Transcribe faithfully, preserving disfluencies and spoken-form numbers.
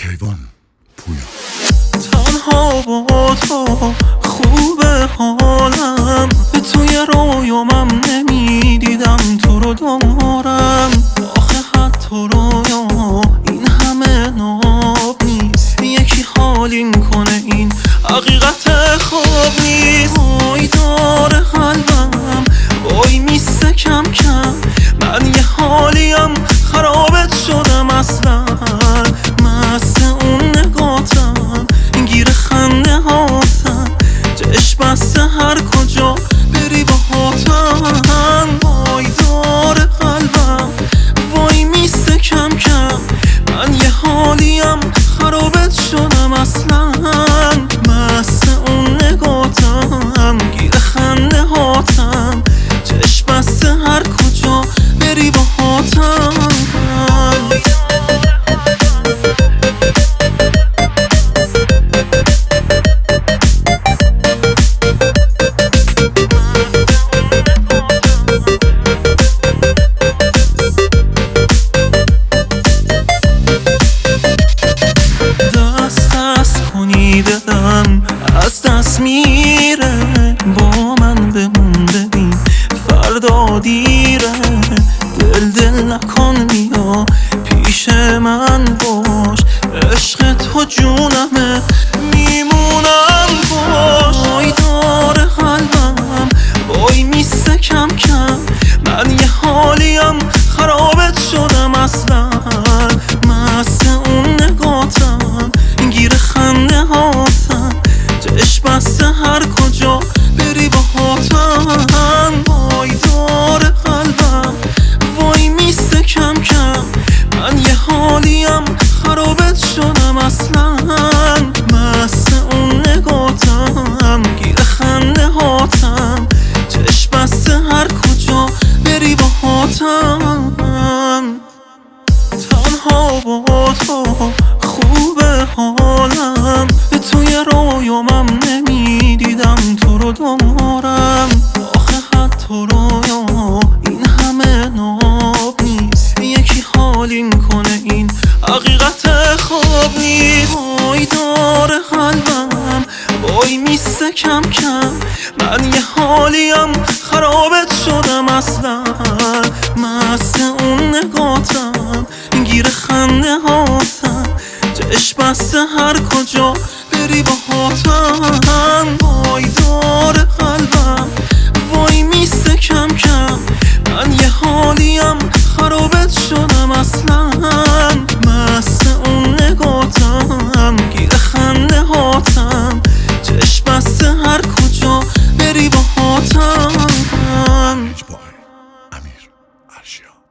کیوان پویا. تنها با تو خوبه حالم، توی رویامم نمیدیدم تو رو دارم. آخه حتی رویا این همه ناب نیست، یکی حالین کنه این حقیقت خواب نیست. وای داره قلبم وای میسته کم کم، من یه حالیم خرابت شدم اصلا. مست اون نگاتم گیر خنده هاتم، چشم بسته هر کجا بری با هاتم. وای داره قلبم وای میسته کم کم، من یه حالیم خرابت شدم اصلا. مست اون نگاتم گیر خنده هاتم، چشم بسته هر کجا بری با هاتم. دلم از دست میره، با من بمون ببین فردا دیره. دل دل نکن بیا پیش من باش، عشق تو جونمه میمونم باش. وای داره قلبم وای میسته کم کم، من یه حالیم خرابت شدم اصلا. مست اون نگاتم گیر خنده هاتم، چشم بسته هر کجا بری با هاتم. وای داره قلبم وای میسته کم کم، من یه حالیم خرابت شدم اصلا. مست اون نگاتم گیر خنده هاتم، چشم بسته هر کجا بری با هاتم. تنها با تو خوبه حالم، توی رویامم نمیدیدم تو رو دارم. آخه حتی رویا این همه ناب نیست، یکی حالین کنه این حقیقت خواب نیست. وای داره قلبم وای میسته کم کم، من یه حالیم خرابت شدم اصلا. مست اون نگاتم گیر خنده هاتم، چشم بسته هر کجا بری با هاتم. وای داره قلبم وای میسته کم کم، من یه حالیم خرابت شدم اصلا. مست اون نگاتم گیر خنده هاتم، چشم بسته هر کجا بری با هاتم. امیر ارشیا.